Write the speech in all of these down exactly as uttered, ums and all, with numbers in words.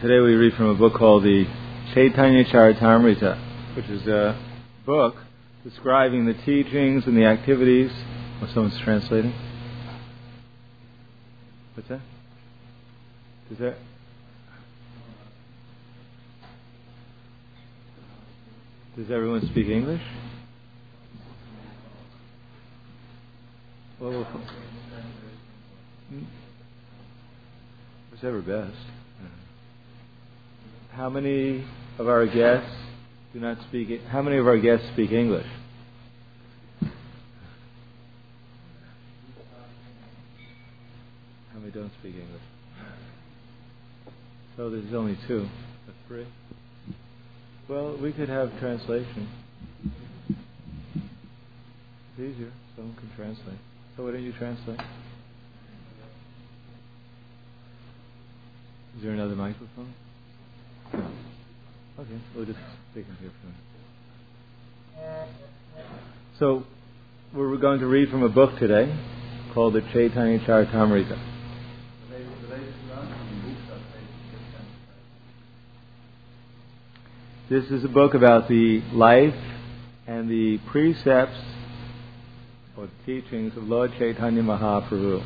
Today we read from a book called the Chaitanya Charitamrita, which is a book describing the teachings and the activities. Oh, someone's translating? What's that? Is that? Does everyone speak English? Well, whichever best. How many of our guests do not speak? How many of our guests speak English? How many don't speak English? So there's only two. That's three. Well, we could have translation. It's easier. Someone can translate. So why don't you translate? Is there another microphone? No. Okay, we'll just take him here for a minute. So, we're going to read from a book today called the Chaitanya Charitamrita. This is a book about the life and the precepts or teachings of Lord Chaitanya Mahaprabhu.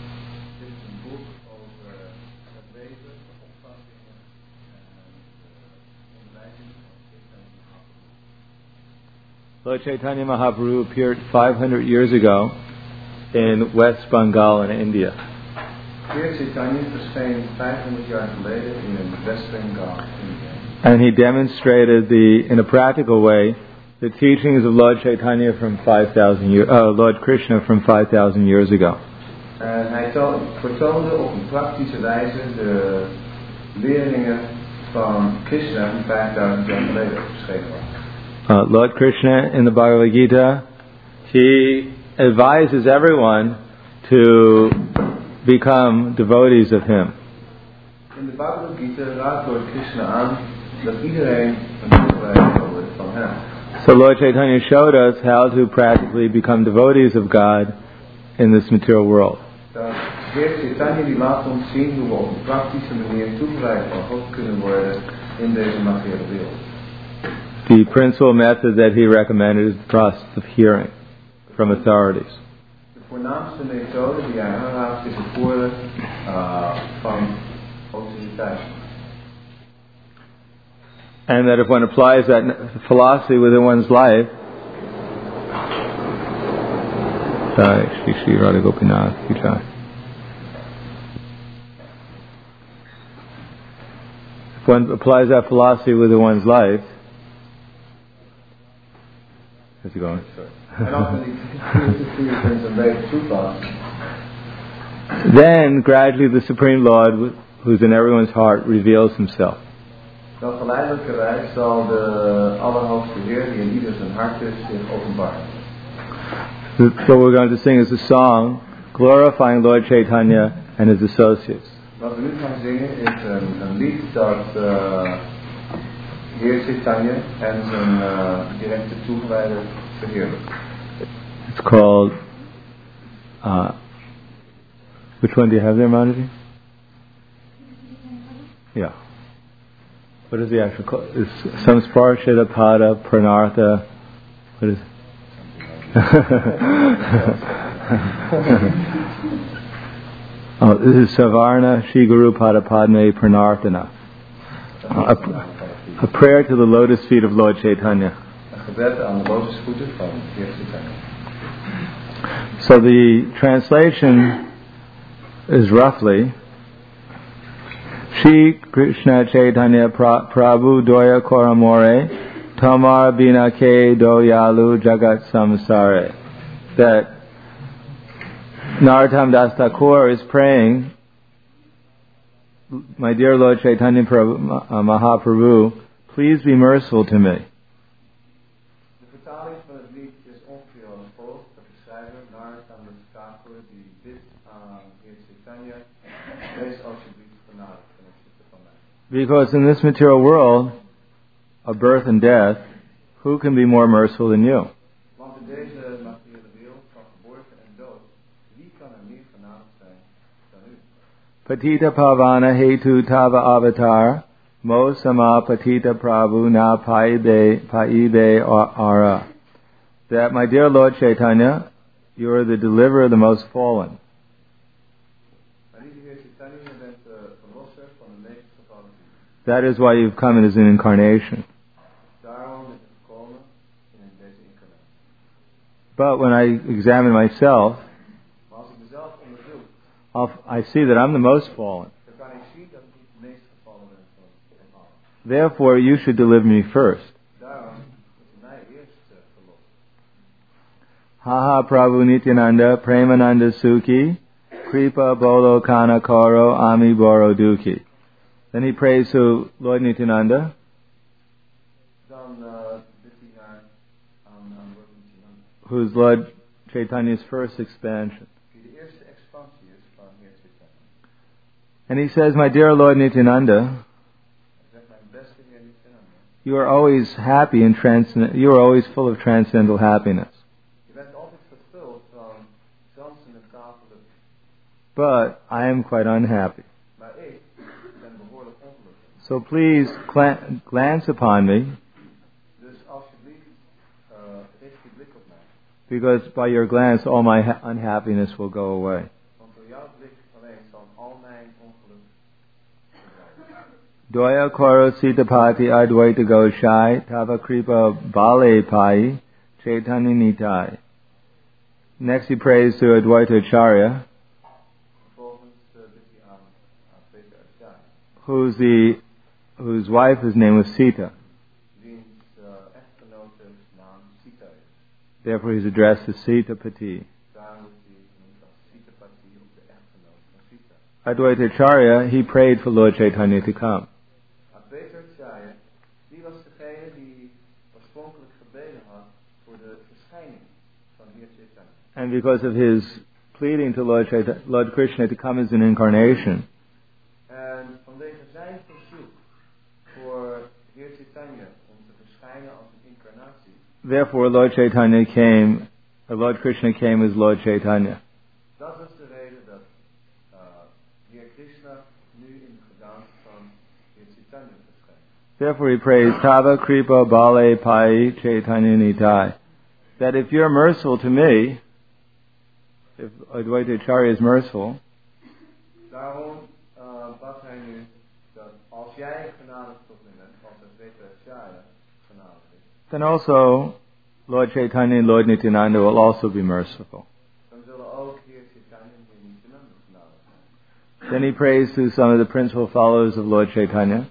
Lord Chaitanya Mahaprabhu appeared five hundred years ago in West Bengal in India. Heer Chaitanya verscheen vijfhonderd jaar geleden in West Bengal, India. And he demonstrated the, in a practical way, the teachings of Lord Chaitanya from five thousand years, uh, Lord Krishna from five thousand years ago. En hij vertoonde op een praktische wijze de leringen van Krishna die vijfduizend jaar geleden verschenen waren. Uh, Lord Krishna in the Bhagavad Gita, he advises everyone to become devotees of him. In de Bhagavad Gita raadt Lord Krishna aan dat iedereen een toegewijd zal worden van hem. So Lord Chaitanya showed us how to practically become devotees of God in this material world. Dat Heer Chaitanya die laat ons zien hoe we op een praktische manier toegewijd van God kunnen worden in deze materiële wereld. The principal method that he recommended is the process of hearing from authorities. De voornaamste methode die hij aanraadt is het horen uh, van autoriteiten. And that if one applies that philosophy within one's life, Jai Shri Shri Radha Gopinath Ki Jai. If one applies that philosophy within one's life, how's it going? Then gradually the Supreme Lord, who's in everyone's heart, reveals himself. Dan geleidelijkerwijs zal de Allerhoogste Heer, die in ieder zijn hart is, zich openbaren. What we're going to sing is a song glorifying Lord Chaitanya and his associates. Wat we nu gaan zingen is een, een lied dat uh, Heer Chaitanya en zijn uh, directe toegewijden verheerlijkt. It's called. Uh, which one do you have there, Manaji? Yeah. What is the actual call? Is some Sparshita Pada Pranartha? What is it? Oh, this is Savarna Shri Guru Pada Padme Pranarthana. Uh, a, a prayer to the lotus feet of Lord Chaitanya. So the translation is roughly Shri Krishna Chaitanya pra, Prabhu Doya Koramore Tamar Bina Ke Doyalu Jagat Samsare. That Narottam Das Thakur is praying, my dear Lord Chaitanya Prabhu, uh, Mahaprabhu, please be merciful to me. De vertaling van het lied is ongeveer als volgt. De schrijver Narottam Das Thakur die bidt aan Heer Chaitanya, wees alsjeblieft genadig ten opzichte van mij. Because in this material world of birth and death, who can be more merciful than you? Want in deze materiële wereld van geboorte en dood, wie kan er meer genadig zijn dan u? Patita Pavana Hetu Tava Avatar Mo samapatita prabhu na paibe paibe ara. That, my dear Lord Chaitanya, you are the deliverer of the most fallen. That is why you've come as an incarnation. But when I examine myself, I'll, I see that I'm the most fallen. Therefore, you should deliver me first. Haha Prabhu Nityananda Premananda Sukhi Kripa Bolo Kana Koro Ami Boro Dukhi. Then he prays to Lord Nityananda. Who's Lord Chaitanya's first expansion. And he says, my dear Lord Nityananda, you are always happy and transcend- you are always full of transcendental happiness. But I am quite unhappy. So please gla- glance upon me, because by your glance all my ha- unhappiness will go away. Doya Koro Sitapati Advaita Goshai Tava Kripa Bale Pai Chaitanya Nitai. Next he prays to Advaita Acharya, who's the whose wife is named was Sita. Therefore he's addressed as Sita Pati. Advaita Acharya, he prayed for Lord Chaitanya to come. And because of his pleading to Lord, Chaitanya, Lord Krishna to come as an incarnation, therefore Lord Chaitanya came, or Lord Krishna came as Lord Chaitanya. Therefore he prays, Tava Kripa Bale Pai Chaitanya Nitai. That if you're merciful to me, if Advaita Acharya is merciful, then also Lord Chaitanya and Lord Nityananda will also be merciful. Then he prays to some of the principal followers of Lord Chaitanya.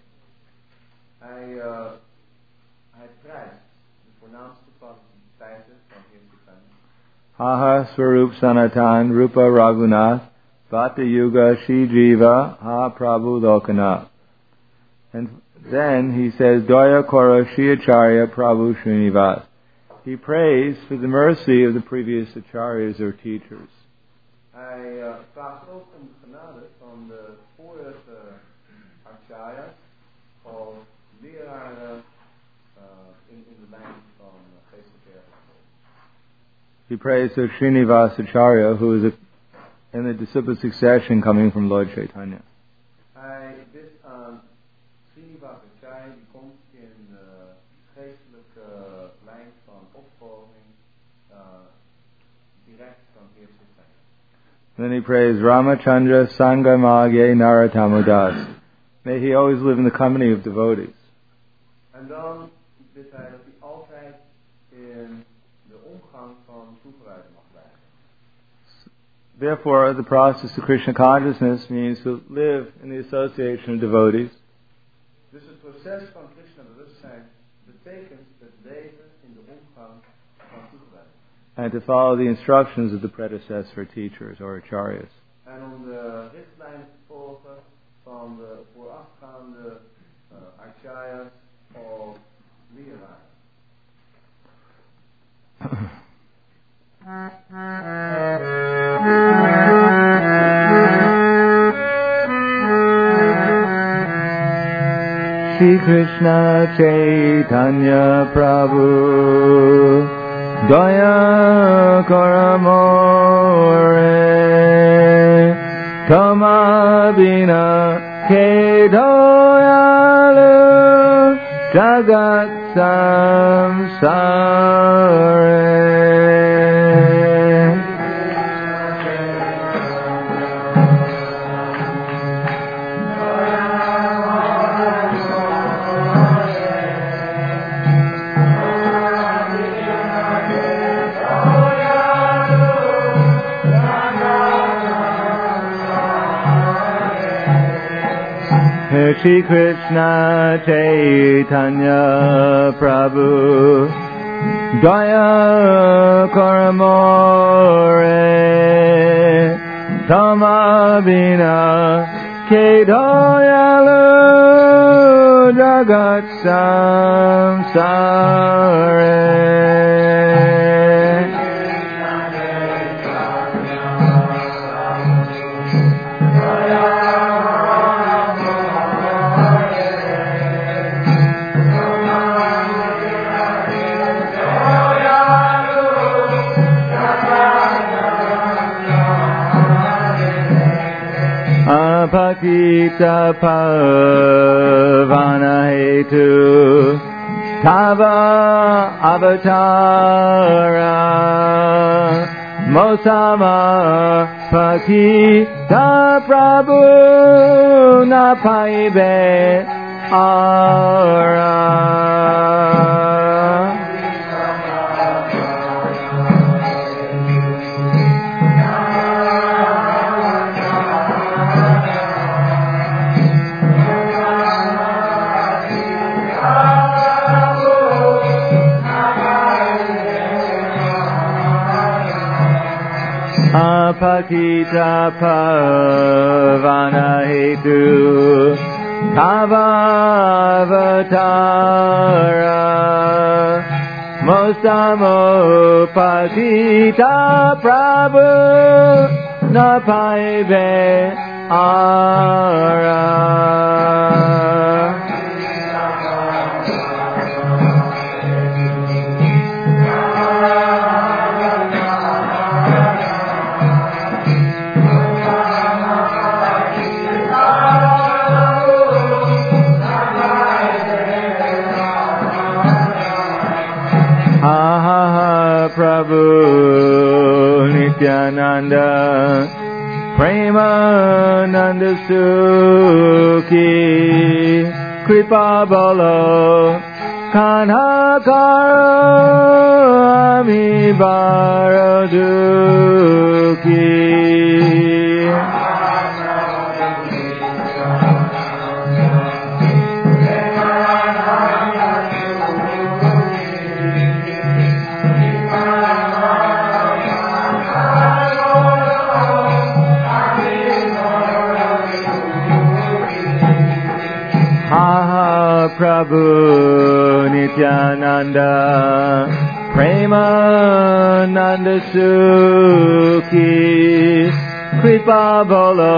Haha Swarup Sanatan Rupa Raghunath Bhata Yuga Shri Jiva Ha Prabhu Lokanath. And then he says, Doya Koro Shri Acharya Prabhu Srinivas. He prays for the mercy of the previous acharyas or teachers. Hij uh, vraagt ook een genade van de vorige acharya of leraren uh, in, in de lijn van geestelijke erfenis. He prays to Srinivas Acharya, who is a, in the disciple succession coming from Lord Chaitanya. Hij bidt aan Srinivas Acharya, die komt in de geestelijke lijn van opvolging uh, direct van Heer Chaitanya. Then he prays Ramachandra Sangamagye Naratamudas. May he always live in the company of devotees. En dan bidt hij dat hij altijd in de omgang van toegewijden mag blijven. Therefore, the process of Krishna consciousness means to live in the association of devotees. Dus het proces van Krishna bewustzijn betekent het leven in de omgang van toegewijden. And to follow the instructions of the predecessor teachers or acharyas. En om de richtlijnen te volgen van de voorafgaande uh, acharyas of leraren. Shri Krishna Chaitanya Prabhu Daya Karamore Tama Bina Ke Doyalu jagat samsare. Shri Krishna Chaitanya Prabhu Daya Karamore Tamabina Kedoyalu Jagat Samsare. Apatita pavana hetu tava avatara mosama pakita prabhu napaibe ara. Apatita pavana hetu tava avatara mosamo patita prabhu napaibe ara. Prabhu Nityananda Premananda Sukhi Kripa Bolo Kanhakaro Ami Baraduki. Prabhu Nityananda Premananda Sukhi Kripa Bolo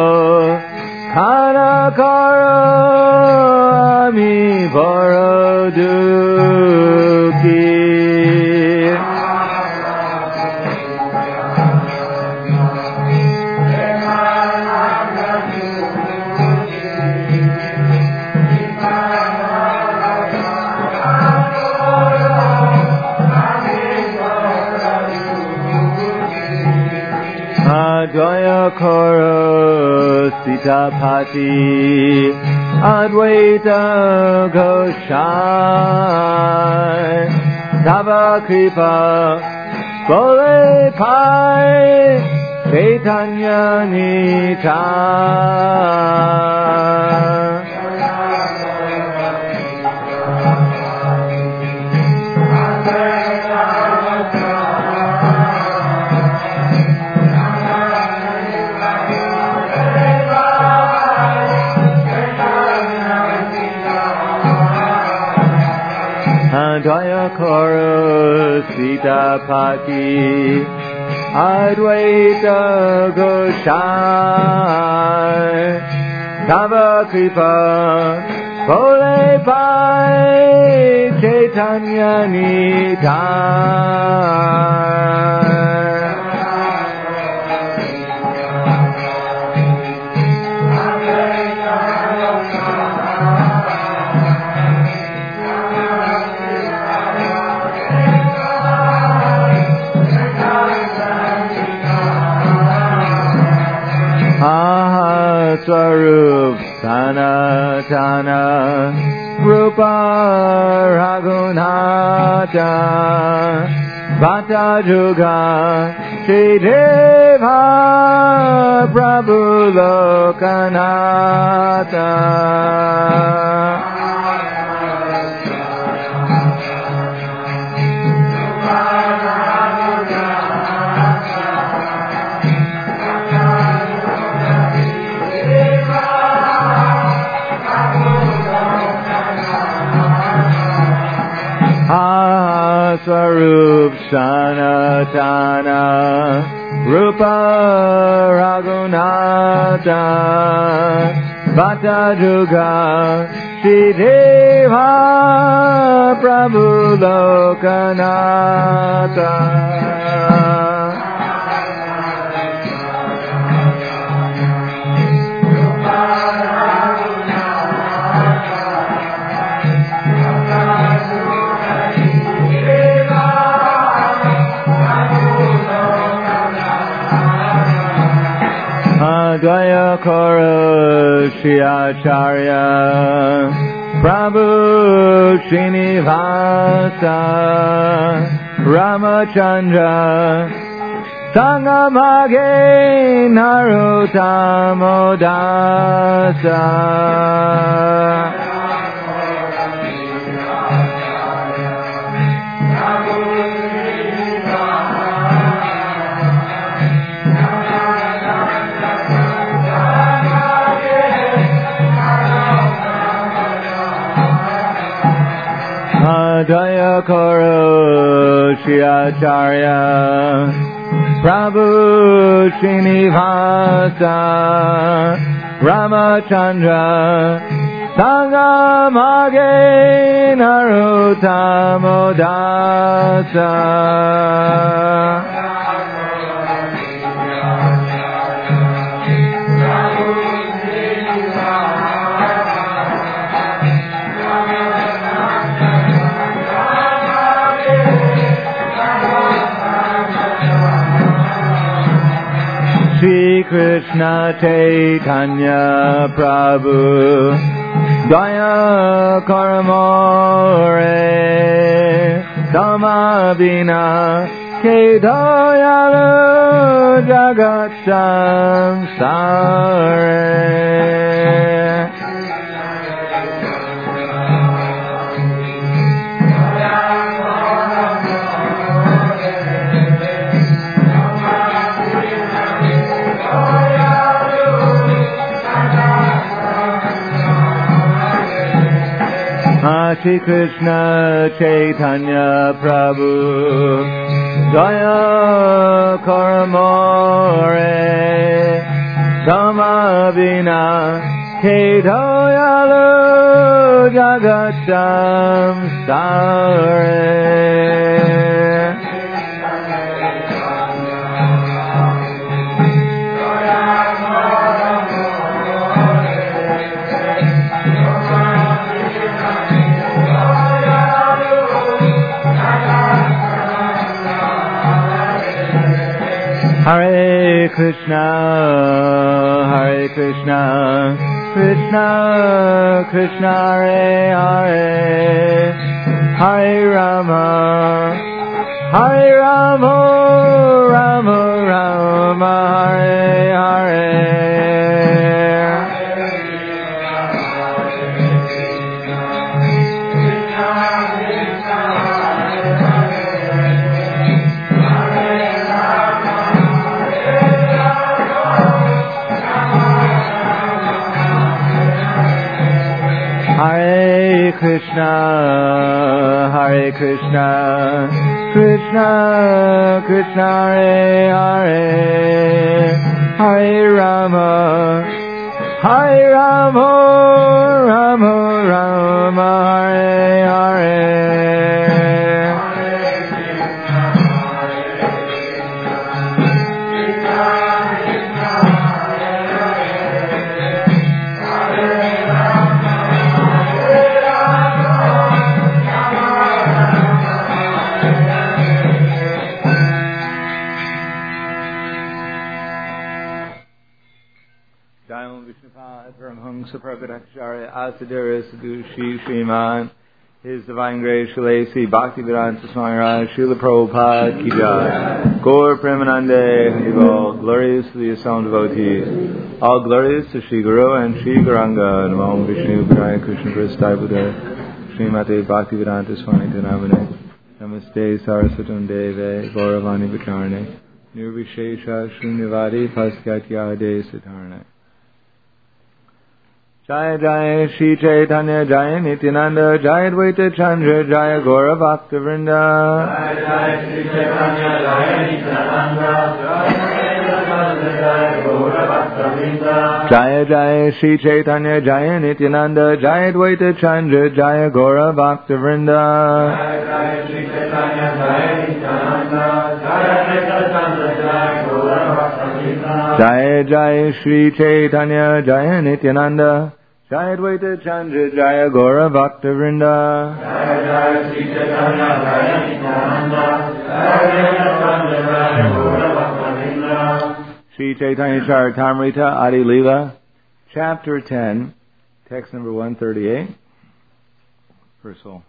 Kanakaro Ami Baraduki. Advaya Koro Sitapati Advaita Goshai Tava Kripa Bole Pai Chaitanya Nitai. Advaya Koro Sitapati Advaita Goshai Tava Kripa Bole Pai Chaitanya Nitai. Sanatana Rupa Raghunatha Bhatta Juga Srideva Prabhu Lokanatha Swarup Sanatana Rupa Raghunatha Bhatta Juga Srideva Prabhu Lokanatha Dvaya Kora Shri Acharya Prabhu Srinivasa Ramachandra Sangamage Narotamodasa Daya Koro Shri Acharya Prabhu Srinivasa Ramachandra Sangamage Narotamodasa Shri Krishna Chaitanya Prabhu Daya Karamore Samabina Kedayalu Jagat Samsare Shri Krishna Chaitanya Prabhu Daya Karamore Samabina Kedayalu Jagat Samsare Hare Krishna, Hare Krishna, Krishna Krishna Hare Hare, Hare Rama, Hare Rama, Rama Rama, Hare Hare. Hare Krishna, Hare Krishna, Krishna Krishna Hare Hare, Hare Rama, Hare Rama, Rama Rama, Hare Hare. Vishnupada Paramhamsa Prabhupada Asadura Sadhu Shri Sriman, His Divine Grace Shalasi Bhaktivedanta Swami Raj Srila Prabhupada Ki Jai. Gaur Premanande Harival. Glorious to the assembled devotees. All glorious to Shri Guru and Shri Gauranga. Namo Vishnu Padaya Krishna Prasthaya Buddha Srimate Bhaktivedanta Swami Tanavane. Namaste Saraswatam Deve Gauravani Bacharane Nirvishesha Shunyavadi Paskatya De Sitarne. Jaya Jaya Shri Chaitanya Jaya Nityananda Jaya Dvaita Chandra Jaya Gaura Bhakta Vrinda. Jaya Jaya Shri Chaitanya Jaya Nityananda Jaya Gaura Bhakta Vrinda. Jaya Jaya Shri Chaitanya Jaya Nityananda Jaya Dvaita Chandra Jaya Gaura Bhakta Vrinda. Jaya Jaya Shri Chaitanya Jaya Nityananda Jaya Dvaita Chandra Jaya Gaura Bhakta Vrinda. Jaya Jaya Shri Chaitanya Jaya Nityananda Jaya Dvaita Chandra Jaya Gaura Bhakta Vrinda. Jaya Jaya Shri Chaitanya Jaya Nityananda Jaya Dvaita Chandra Jaya Gaura Bhakta Vrinda. Shri Chaitanya Charitamrita Adi Leela, Chapter ten, text number one thirty-eight. First of all,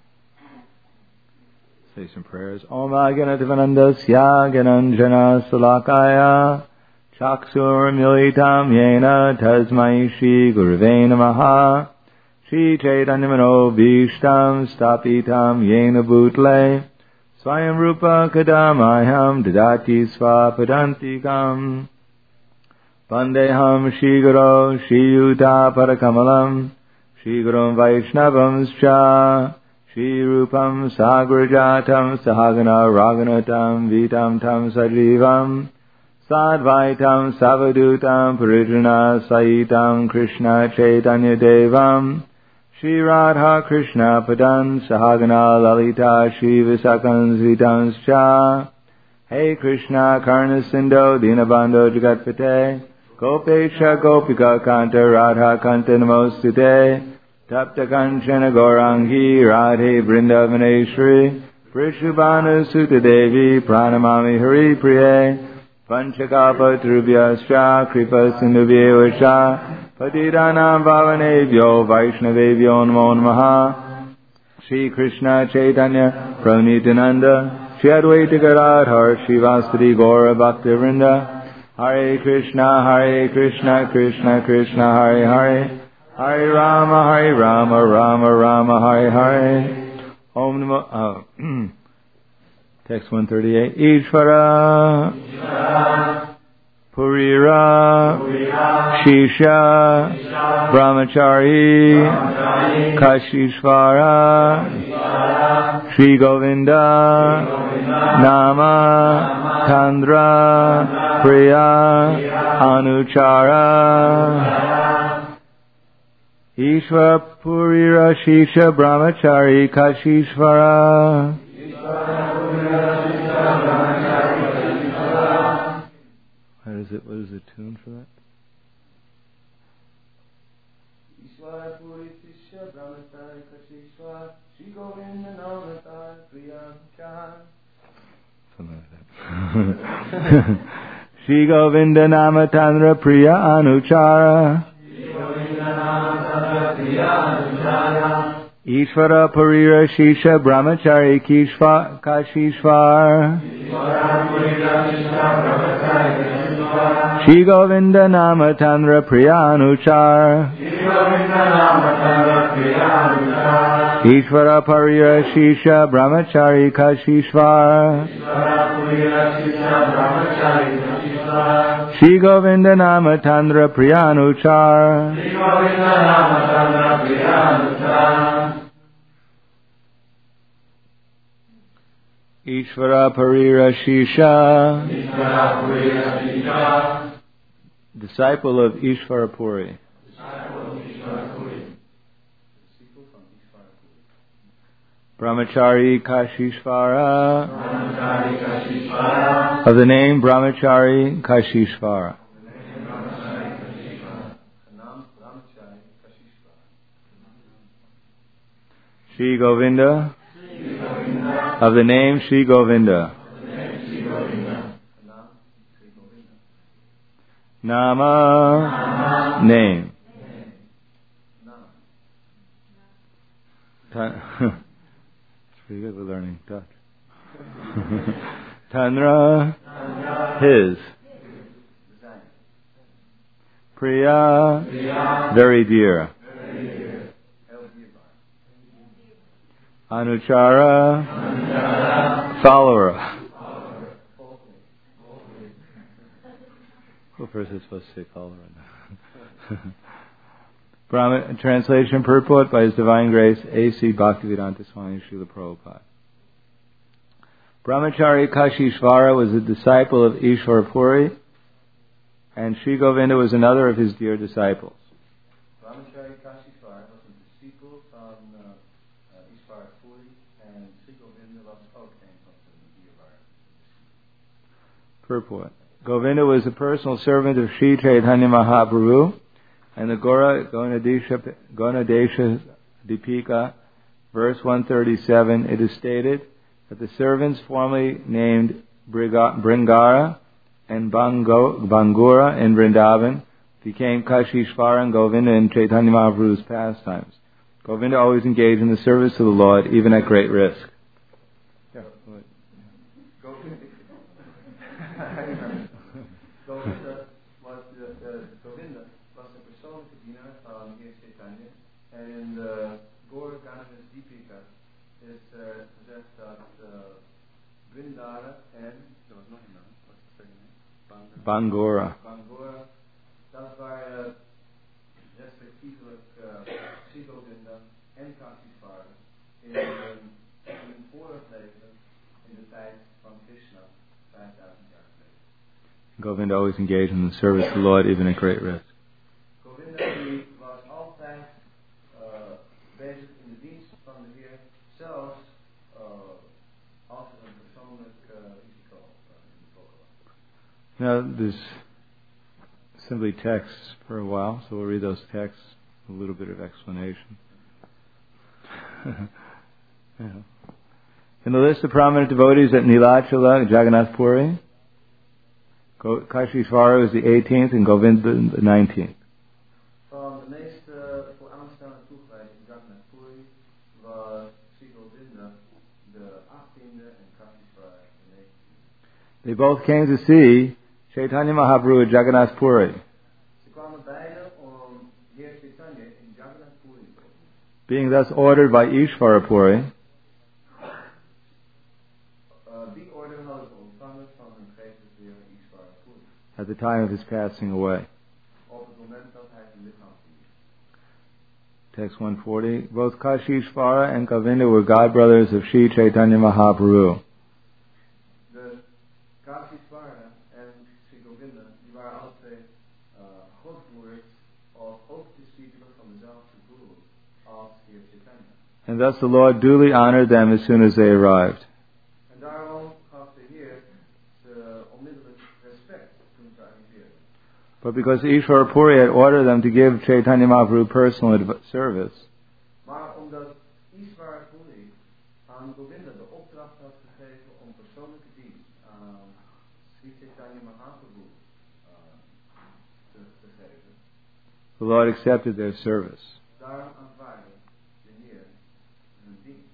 say some prayers. Om Aganativanandasya Gananjana Salakaya Chakshur Militam Yena Tasmai Shri Guruve Namaha. Shri Chaitanya Mano Bhishtam Stapitam Yena Bhutle Swayam Rupa Kadamayam Dadati Swapadantikam Vandeham Shri Guru Shri Yuta Parakamalam Shri Guru Vaishnavam Scha Shri Rupam Sagrajatam Sahagana Raghunatam Vitam Tam Sajivam Sadvaitam Savadutam Parijana Saitam Krishna Chaitanya Devam Shri Radha Krishna Padan Sahagana Lalita Shri Visakam Vitam Scha. Hey Krishna Karna Sindho Dinabandho Jagatpate Gopesha Gopika Kanta Radha Kanta Namostute Tapta Kanchana Gaurangi Radhe Vrindavaneshri Prishubhanu Sutta Devi Pranamami Hari Priye Panchakapa Trubhyascha Kripa Sindhubhyevascha Patidanam Bhavanebhyo Vaishnavebhyo Namo Namaha. Shri Krishna Chaitanya Prabhu Shri Advaita Gadadhar Shivasati Gaura Bhakta Vrinda. Hare Krishna Hare Krishna Krishna Krishna Hare Hare Hare Rama Hare Rama Rama Rama Hare Hare. Om Namo uh, Text one thirty-eight. Ishvara, Ishvara Purira, Purira Shisha, Shisha Brahmachari, Brahmachari Kashishvara, Kashishvara Shri Govinda, Shri Govinda Nama, Nama Tandra, Tandra Priya, Priya Anuchara. Ishvara Purira Shisha Brahmachari Kashishvara. How does it, what is the tune for that? Something like that. Shri Govinda Namatandra Priya Anuchara. Ishvara Purira Shisha Brahmachari Kishva Kashishvar. Shri Govinda Namatandra Priyanuchar. Ishvara Purira Shisha Brahmachari Kashishvar. Shri Govinda Namatandra Priyanuchar. Ishvara Parira Shisha, disciple of Ishvara Puri. Brahmachari Kashishvara, of the name Brahmachari Kashishvara. Shri Govinda, of the name Shri Govinda. Nama, name. It's pretty good. We're learning Dutch. Tanra, his. Priya, very dear. Anuchara, follower. Who first is supposed to say follower? Brahma, translation purport by His Divine Grace A C Bhaktivedanta Swami Srila Prabhupada. Brahmachari Kashishvara was a disciple of Ishvara Puri, and Sri Govinda was another of his dear disciples. Brahmachari Kashishvara was a disciple from uh, uh, Ishvara Puri, and Sri Govinda was also came from the Ishvara. Purport. Govinda was a personal servant of Sri Chaitanya Mahaprabhu, and the Gora Gonadesha, Gonadesha Dipika, verse one thirty-seven, it is stated that the servants formerly named Bringara and Bango, Bangura in Vrindavan became Kashishvara and Govinda in Chaitanya Mahaprabhu's pastimes. Govinda always engaged in the service of the Lord, even at great risk. Yeah. Govinda, Govinda was the uh, Govinda was the persoonlijke dienaar van Heer Chaitanya, en in de Gaura Ganges Deepika is uh, gezegd dat uh, Vrindara en er was nog iemand, wat is de tweede naam? Bangura. Bangura, dat waren respectievelijk uh, Sri Govinda en Kashishvara in hun in vorig leven in de tijd van Krishna, vijfduizend jaar geleden. Govinda always engaged in the service of the Lord, even at great risk. Govinda die was altijd uh, bezig in de dienst van de Heer, zelfs uh, als er een persoonlijk uh, risico uh, in de volk was. Now, there's simply texts for a while, so we'll read those texts, a little bit of explanation. Yeah. In the list of prominent devotees at Nilachala, Jagannath Puri, Kashishvara was the eighteenth and Govinda the nineteenth. Van de meeste vooraanstaande toegewijden in Jagannath Puri was Sri Govinda de achttiende en Kashishvara de negentiende. They both came to see Chaitanya Mahaprabhu at Jagannath Puri. Ze kwamen beide om Heer Chaitanya in Jagannath Puri te ontmoeten. Being thus ordered by Ishvara Puri, at the time of his passing away. Text one forty. Both Kashishvara and Govinda were godbrothers of Sri Chaitanya Mahaprabhu. Dus Kashishvara en Sri Govinda die waren alle twee uh, godbroers of ook discipelen van dezelfde guru als Heer Chaitanya. And thus the Lord duly honored them as soon as they arrived. En daarom gaf de Heer ze onmiddellijk respect toen ze arriveerden. But because Ishvara Puri had ordered them to give Chaitanya Mahaprabhu personal adv- service, maar omdat Ishvara Puri aan Govinda de opdracht had gegeven om persoonlijke dienst aan Sri Chaitanya Mahaprabhu uh, te, te geven, the Lord accepted their service. daarom aanvaarde de Heer hun dienst.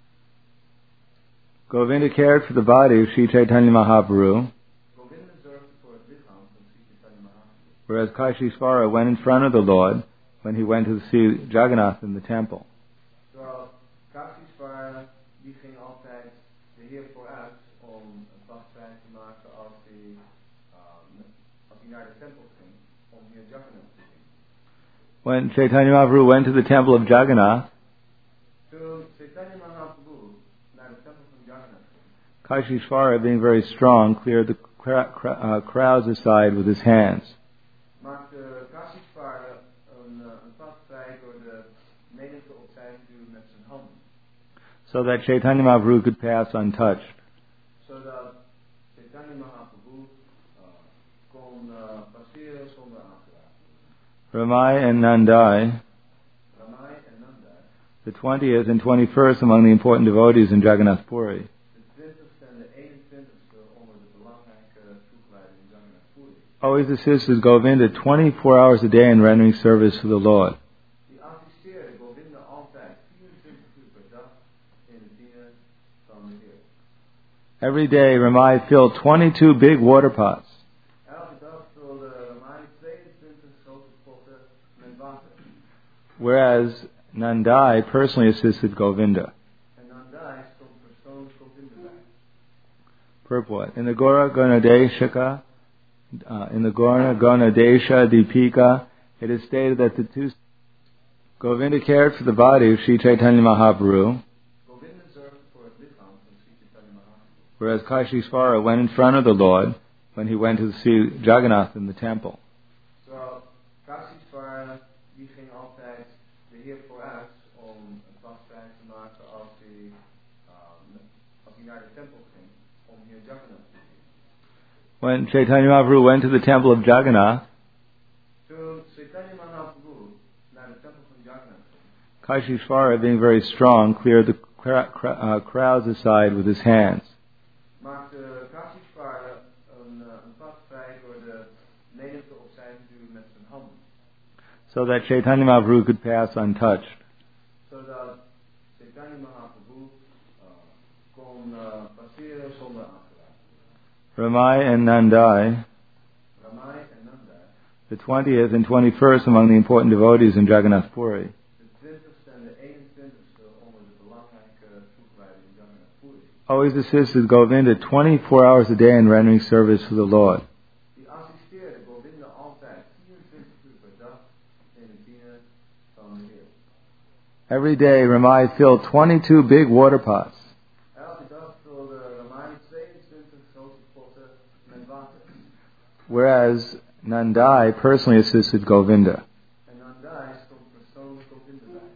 Govinda cared for the body of Sri Chaitanya Mahaprabhu, Govinda zorgde voor het lichaam van Sri Chaitanya Mahaprabhu. whereas Kashishvara went in front of the Lord when he went to see Jagannath in the temple. Terwijl Kashishvara die ging altijd de Heer vooruit om een pad vrij te maken als hij, uh, als hij naar de tempel ging om Heer Jagannath te zien. When Chaitanya Mahaprabhu went to the temple of Jagannath, Toen Chaitanya Mahaprabhu naar de tempel van Jagannath ging, Kashishvara, being very strong, cleared the cra- cra- uh, crowds aside with his hands. maakte Kashishvara een, uh, een pad vrij door de menigte opzij te duwen met zijn handen. So that Chaitanya Mahaprabhu could pass untouched. Zodat Chaitanya Mahaprabhu uh, kon uh, passeren zonder aangeraakt te worden. Ramai and Nandai, Ramai en Nandai, the twentieth and twenty-first among the important devotees in Jagannath Puri, de twintigste en de eenentwintigste onder de belangrijke toegewijden in Jagannath Puri, always assisted Govinda twenty-four hours a day in rendering service to the Lord. die assisteerde Govinda altijd vierentwintig uur per Every day, Ramai filled twenty-two big water pots. Elke dag vulde Ramai tweeëntwintig grote potten met water. Whereas Nandai personally assisted Govinda. En Nandai stond persoonlijk Govinda bij. Purport. In the Gora Gonadeshika, uh, in the Gora Gonadesha Deepika, it is stated that the two Govinda cared for the body of Sri Chaitanya Mahaprabhu, Govinda zorgde voor het lichaam van Sri Chaitanya Mahaprabhu. whereas Kashishvara went in front of the Lord when he went to see Jagannath in the temple. Terwijl Kashishvara, die ging altijd de Heer vooruit om het pad vrij te maken als hij, uh, als hij naar de tempel ging om Heer Jagannath te zien. When Chaitanya Mahaprabhu went to the temple of Jagannath, Toen Chaitanya Mahaprabhu naar de tempel van Jagannath ging, Kashishvara, being very strong, cleared the cra- cra- uh, crowds aside with his hands. maakte Kashishvara een, uh, een pad vrij door de menigte opzij te duwen met zijn handen. So that Chaitanya Mahaprabhu could pass untouched. Zodat Chaitanya Mahaprabhu uh, kon uh, passeren zonder aangeraakt. Ramai and Nandai, Ramai en Nandai, the twentieth and twenty-first among the important devotees in Jagannath Puri, de twintigste en de eenentwintigste onder de belangrijke toegewijden in Jagannath Puri, always assisted Govinda twenty-four hours a day in rendering service to the Lord. die assisteerde Govinda altijd vierentwintig uur per dag in het dienen van de Heer. Every day, Ramai filled twenty-two big water pots. Elke dag vulde Ramai tweeëntwintig grote potten met water. Whereas Nandai personally assisted Govinda. En Nandai stond persoonlijk Govinda bij.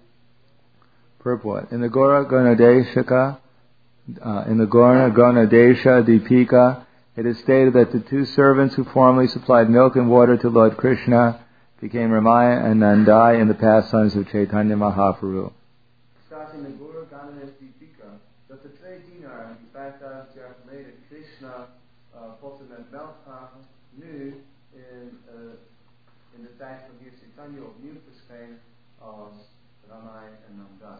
Purport. In the Gora Gonadeshika, uh, in the Gora Gonadesha Deepika, it is stated that the two servants who formerly supplied milk and water to Lord Krishna became Ramaya and Nandai in the pastimes of Chaitanya Mahaprabhu. Staat in de Gora Gonadesha Deepika dat de twee dienaren die vijfduizend jaar geleden Krishna uh, potten met melk gaven, nu in, uh, in de tijd van Heer Chaitanya opnieuw verschenen als Ramai en Nandai.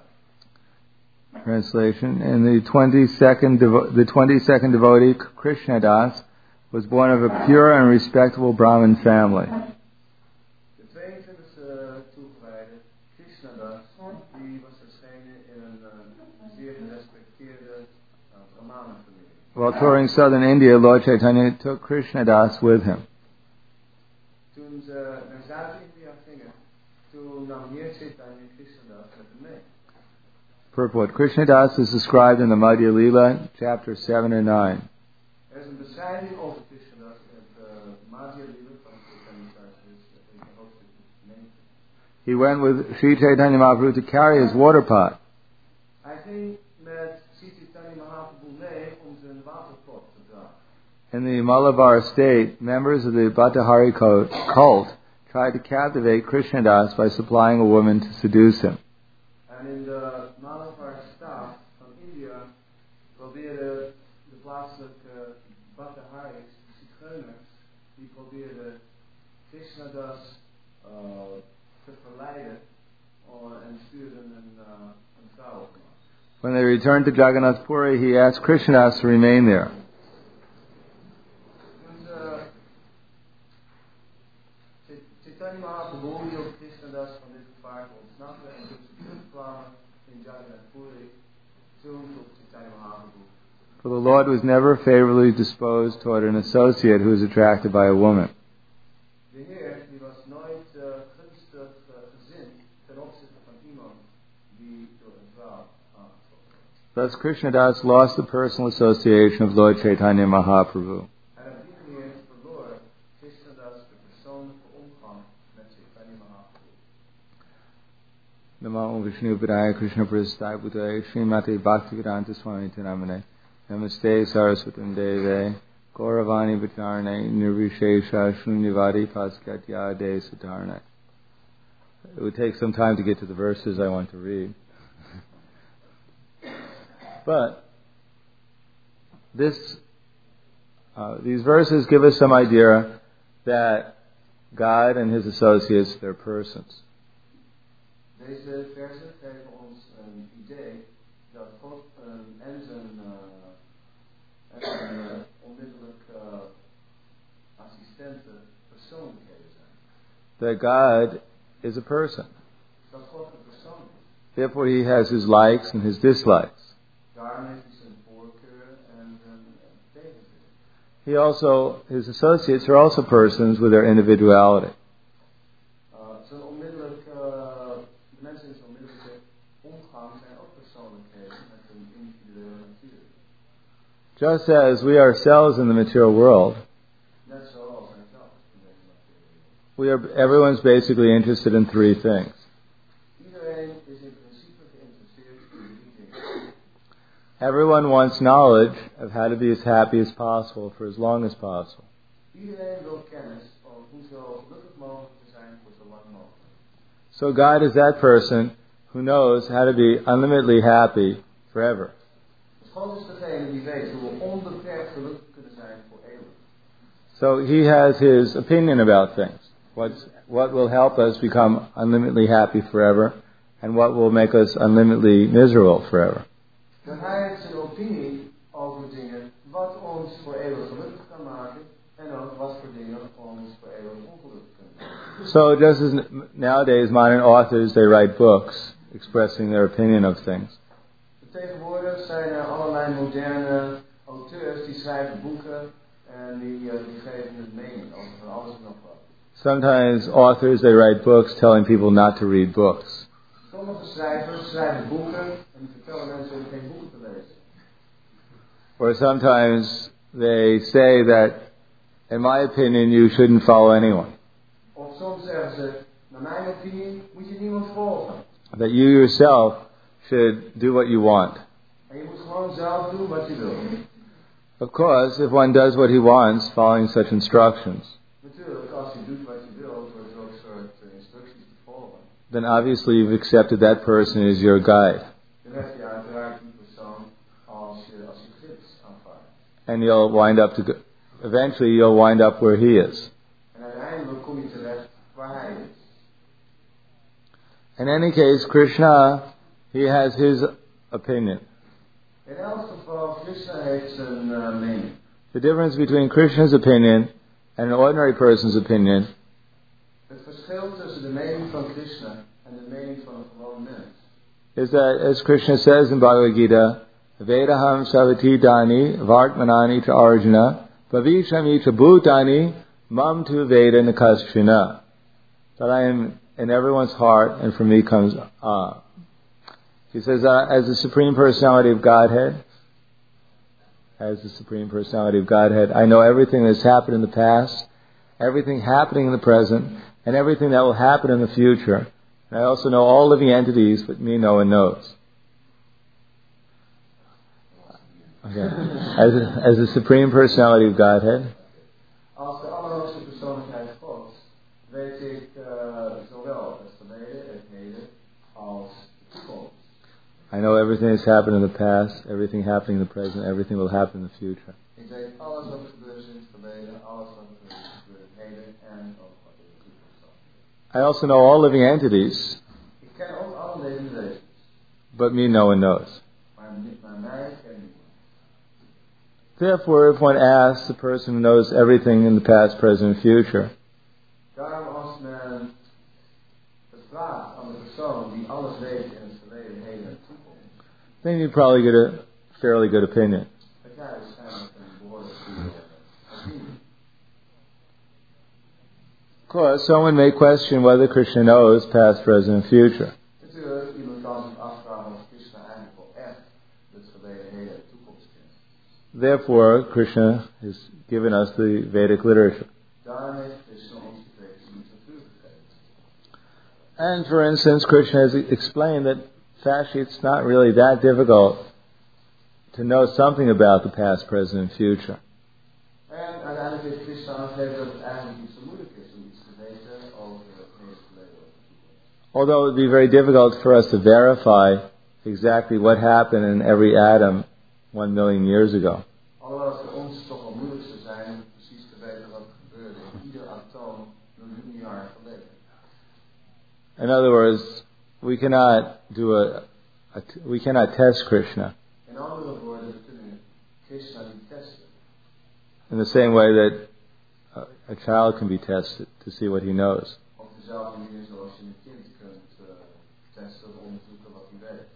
Translation. In the twenty-second, devo- the twenty-second devotee, Krishnadas, was born of a pure and respectable Brahmin family. De tweeëntwintigste toegewijde, Krishnadas, die was verschenen in een uh, zeer gerespecteerde uh, Brahmana-familie. While touring southern India, Lord Chaitanya took Krishnadas with him. Toen ze naar Zuid-India gingen, toen nam Heer Chaitanya Krishnadas met hem mee. Purport. Krishnadas is described in the Madhya Lila, chapter seven and nine. Er is een beschrijving over Krishnadas in het uh, Madhya Lila van Chaitanya Charitamrita in hoofdstuk negen. He went with Sri Chaitanya Mahaprabhu to carry his water pot. Hij ging met Sri Chaitanya Mahaprabhu mee om zijn waterpot te dragen. In the Malabar state, members of the Bhattahari cult tried to captivate Krishnadas by supplying a woman to seduce him. En in de Malabar staat van India probeerden de plaatselijke Bhattaharis, zigeuners, die probeerden Krishnadas uh, te verleiden uh, en stuurden een, uh, een vrouw op. When they returned to Jagannath Puri, he asked Krishnadas to remain there. Toen ze Chaitanya Mahaprabhu hield Krishnadas van dit gevaar te ontsnappen en toen ze terugkwamen in Jagannath Puri, toen vroeg Chaitanya Mahaprabhu. For the Lord was never favorably disposed toward an associate who is attracted by a woman. De Heer die was nooit uh, gunstig uh, gezind ten opzichte van iemand die door een vrouw aangetrokken wordt. Thus Krishnadas lost the personal association of Lord Chaitanya Mahaprabhu. En op die manier verloor Krishnadas de persoonlijke omgang met Chaitanya Mahaprabhu. Namo Vishnu Padaya Krishna Prasthaya Bhutaya Srimati Bhaktivedanta Swami Tinamane Namaste Saraswatam Deve Gauravani Bhattarane Nirvishesha Shunyavadi Paskatya De Satarne. It would take some time to get to the verses I want to read. But this, uh, these verses give us some idea that God and His associates, they're persons. Deze versen geven ons een idee dat God um, en, zijn, uh, en uh, onmiddellijk uh, assistenten persoonlijkheden zijn. That God is a person. Dat God een persoon is. Therefore he has his likes and his dislikes. Daarom heeft hij zijn voorkeur en zijn tegenzin. He also, his associates are also persons with their individuality. Uh, zijn onmiddellijk, uh, de mensen in zijn onmiddellijke omgang zijn ook persoonlijkheden met een individuele natuur. Just as we ourselves in the material world, Net zoals hij zelf in deze materie. we are, everyone's basically interested in three things. Iedereen is in principe geïnteresseerd in drie dingen. Everyone wants knowledge of how to be as happy as possible for as long as possible. Iedereen wil kennis van hoe zo gelukkig mogelijk te zijn voor zo lang mogelijk. So God is that person who knows how to be unlimitedly happy forever. Dus God is degene die weet hoe we onbeperkt gelukkig kunnen zijn voor eeuwig. So he has his opinion about things. What's, what will help us become unlimitedly happy forever, and what will make us unlimitedly miserable forever. En hij heeft zijn opinie over dingen wat ons voor eeuwig gelukkig kan maken en ook wat voor dingen ons voor eeuwig ongelukkig kunnen maken. So just as nowadays modern authors, they write books expressing their opinion of things. Tegenwoordig zijn er allerlei moderne auteurs die schrijven boeken en die, uh, die geven een mening over van alles en nog wat. Sometimes authors, they write books telling people not to read books. Sommige schrijvers schrijven boeken en die vertellen mensen om geen boeken te lezen. Or sometimes they say that, in my opinion, you shouldn't follow anyone. Of soms zeggen ze, naar mijn opinie moet je niemand volgen. That you yourself should do what you want. En je moet gewoon zelf doen wat je wil. Of course, if one does what he wants, following such instructions, Natuurlijk, als je doet wat je wil door zulke soort uh, instructies te volgen, then obviously you've accepted that person as your guide. dan heb je uiteraard die persoon als je, als je gids aanvaardt. And you'll wind up to go, eventually you'll wind up where he is. En uiteindelijk kom je terecht waar hij is. In any case, Krishna, he has his opinion. In elk geval, Krishna heeft zijn uh, mening. The difference between Krishna's opinion and an ordinary person's opinion Het verschil tussen de mening van Krishna en de mening van een gewoon mens is that, as Krishna says in Bhagavad Gita, Vedaham savati dani vartmanani cha arjuna bhavishami cha bhutani mam tu veda nakaschina. That I am in everyone's heart and from me comes ah. He says, uh, as the Supreme Personality of Godhead, as the Supreme Personality of Godhead, I know everything that's happened in the past, everything happening in the present, and everything that will happen in the future. And I also know all living entities, but me no one knows. Okay. As, a, as the Supreme Personality of Godhead, als de allerhoogste persoonlijkheid Gods, weet ik uh, zowel het verleden, het heden, als de toekomst. I know everything that's happened in the past, everything happening in the present, everything will happen in the future. Ik weet alles wat er gebeurd is in het verleden, alles wat er gebeurt in het heden en ook wat er in de toekomst zal gebeuren. I also know all living entities, Ik ken ook alle levende wezens, but me no one knows. maar, maar mij ken niemand. Therefore, if one asks the person who knows everything in the past, present, and future, Daarom als men het vraagt aan de persoon die alles weet in het verleden, heden en toekomst, then you'd probably get a fairly good opinion. dat jij waarschijnlijk een behoorlijk goede opinie. Of course, someone may question whether Krishna knows past, present, and future. Natuurlijk, iemand kan zich afvragen of Krishna eigenlijk wel echt het verleden, heden en toekomst kent. Therefore, Krishna has given us the Vedic literature. Daarom heeft Krishna ons de Vedische literatuur gegeven. And for instance, Krishna has explained that actually it's not really that difficult to know something about the past, present, and future. En uiteindelijk heeft Krishna aangegeven dat het eigenlijk niet zo moeilijk is om iets te weten over het heden, verleden of de toekomst. Although it would be very difficult for us to verify exactly what happened in every atom one million years ago. Alhoewel het voor ons toch wel moeilijk zou zijn om precies te weten wat er gebeurde in ieder atoom een miljoen jaar geleden. In other words, we cannot do a, a we cannot test Krishna. In andere woorden, we kunnen Krishna niet testen. in the same way that uh, a child can be tested to see what he knows. Op dezelfde manier zoals je een kind kunt uh, testen of onderzoeken wat hij weet.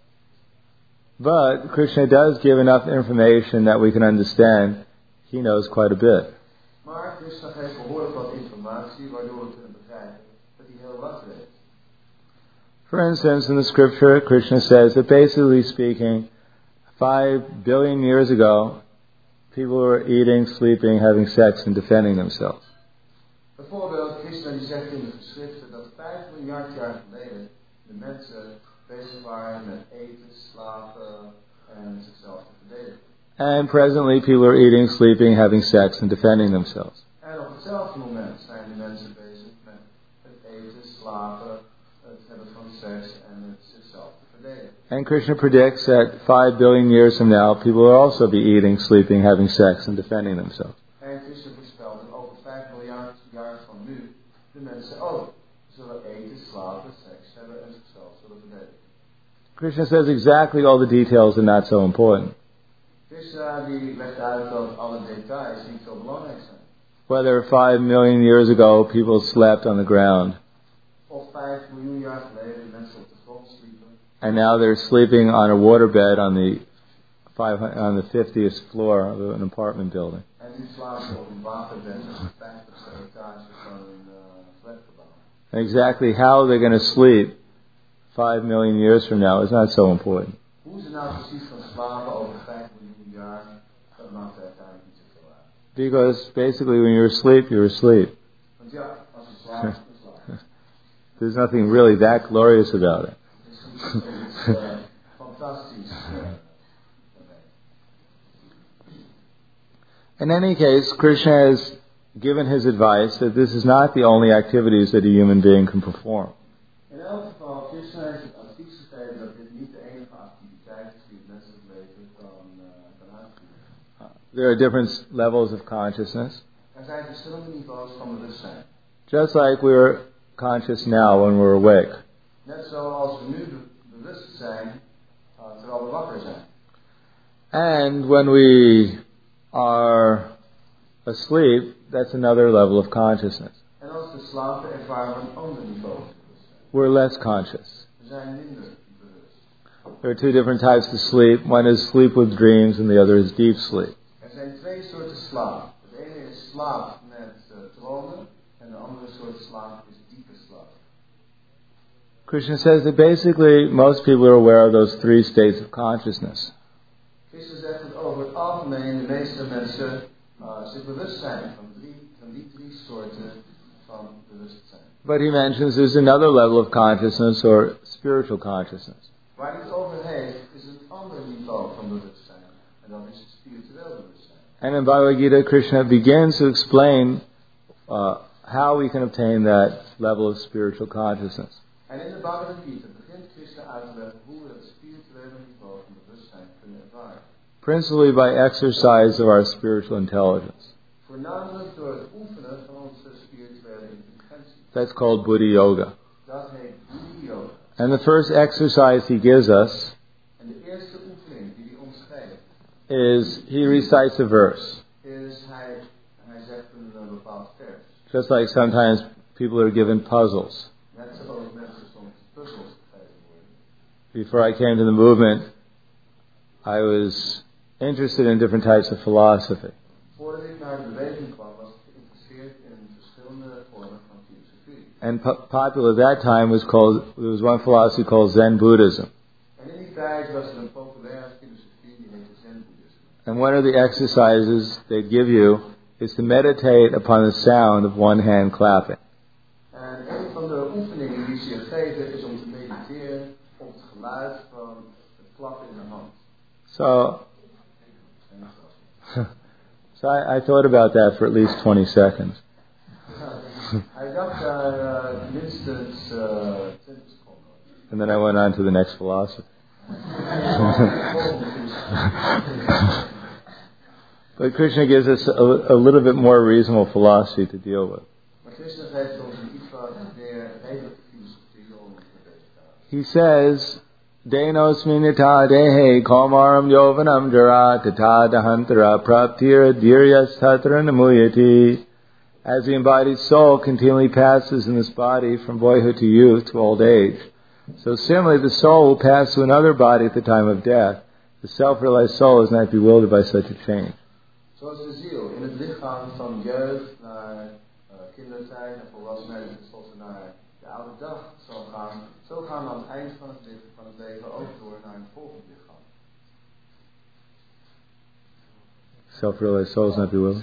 But Krishna does give enough information that we can understand he knows quite a bit. Maar Krishna geeft behoorlijk wat informatie waardoor we kunnen begrijpen dat hij heel wat weet. For instance, in the scripture, Krishna says that basically speaking, five billion years ago, people were eating, sleeping, having sex, and defending themselves. Bijvoorbeeld, Krishna die zegt in de geschriften dat vijf miljard jaar geleden de mensen bezig waren met eten, slapen en zichzelf te verdedigen. And presently, people are eating, sleeping, having sex, and defending themselves. En op hetzelfde moment zijn de mensen bezig met het eten, slapen, het hebben van seks en het zichzelf te verdedigen. And Krishna predicts that five billion years from now, people will also be eating, sleeping, having sex, and defending themselves. En Krishna voorspelt dat over vijf miljard jaar van nu de mensen ook zullen eten, slapen, seks hebben en zichzelf zullen verdedigen. Krishna says exactly all the details are not so important. Krishna die legt uit dat alle details niet zo belangrijk zijn. Whether five million years ago people slept on the ground, Of vijf miljoen jaar geleden mensen op de grond sliepen. and now they're sleeping on a waterbed on the five on the fiftieth floor of an apartment building. En nu slapen ze op een waterbed op de vijftigste etage van een uh, flatgebouw. And exactly how they're going to sleep five million years from now is not so important. Hoe ze nou precies gaan slapen over vijf miljoen jaar, dat maakt uiteindelijk niet zoveel uit. Because basically when you're asleep, you're asleep. Want ja, als je slaapt, dan slaap je. There's nothing really that glorious about it. Het is niet zoiets uh, fantastisch. Uh, In any case, Krishna has given his advice that this is not the only activities that a human being can perform. In elk geval, Krishna heeft het advies gegeven dat dit niet de enige activiteit is die het menselijk leven kan, uh, kan uitvoeren. There are different levels of consciousness. Er zijn verschillende niveaus van bewustzijn. Just like we are conscious now when we're awake. Net zoals we nu be- bewust zijn uh, terwijl we wakker zijn. And when we are asleep, that's another level of consciousness. En als we slapen, ervaren we een ander niveau van bewustzijn. We're less conscious. We zijn minder bewust. There are two different types of sleep. One is sleep with dreams and the other is deep sleep. Er zijn twee soorten slaap. Het ene is slaap met uh, dromen en de andere soort slaap is diepe slaap. Krishna says that basically most people are aware of those three states of consciousness. Krishna zegt dat over het algemeen de meeste mensen uh, zich bewust zijn van, drie, van die drie soorten van bewustzijn. But he mentions there's another level of consciousness or spiritual consciousness. Waar hij het over heeft is een ander niveau van bewustzijn. En dat is het spiritueel bewustzijn. And in Bhagavad Gita, Krishna begins to explain uh, how we can obtain that level of spiritual consciousness. En in de Bhagavad Gita begint Krishna uit te leggen hoe we het spirituele niveau van bewustzijn kunnen ervaren. Principally by exercise of our spiritual intelligence. Voornamelijk door het oefenen van onze spirituele intelligentie. That's called Buddhi Yoga. Dat heet Buddhi Yoga. And the first exercise he gives us En de eerste oefening die hij ons geeft is he recites a verse. is hij, hij zegt een, een bepaald vers. Just like sometimes people are given puzzles. Net zoals mensen soms puzzels gegeven worden. Before I came to the movement, I was interested in different types of philosophy. Voordat ik naar de beweging kwam, was ik geïnteresseerd in verschillende vormen van filosofie. And po- popular at that time was called, there was one philosophy called Zen Buddhism. En in die tijd was er een populaire filosofie die heette Zen-boeddhisme. And one of the exercises they give you is to meditate upon the sound of one hand clapping. En een van de oefeningen die ze je geven is om te mediteren op het geluid van het klappen in de hand. So, so I, I thought about that for at least twenty seconds. Hij dacht daar uh, minstens uh, twintig seconden over. And then I went on to the next philosophy. But Krishna gives us a, a little bit more reasonable philosophy to deal with. Maar Krishna geeft ons een iets wat meer redelijke filosofie om te bezig te houden. He says Denosmin yata dehe komaram yovanam jara tata dahantara praptira dhiryas tatra namuyati. As the embodied soul continually passes in this body from boyhood to youth to old age, so similarly the soul will pass to another body at the time of death. The self-realized soul is not bewildered by such a change. Zoals de ziel in het lichaam van jeugd naar uh, kindertijd en volwassenheid en tenslotte naar de oude dag zal gaan, zo gaan we aan het eind van het, leven, van het leven ook door naar een volgend lichaam. Self-realized soul is not bewildered.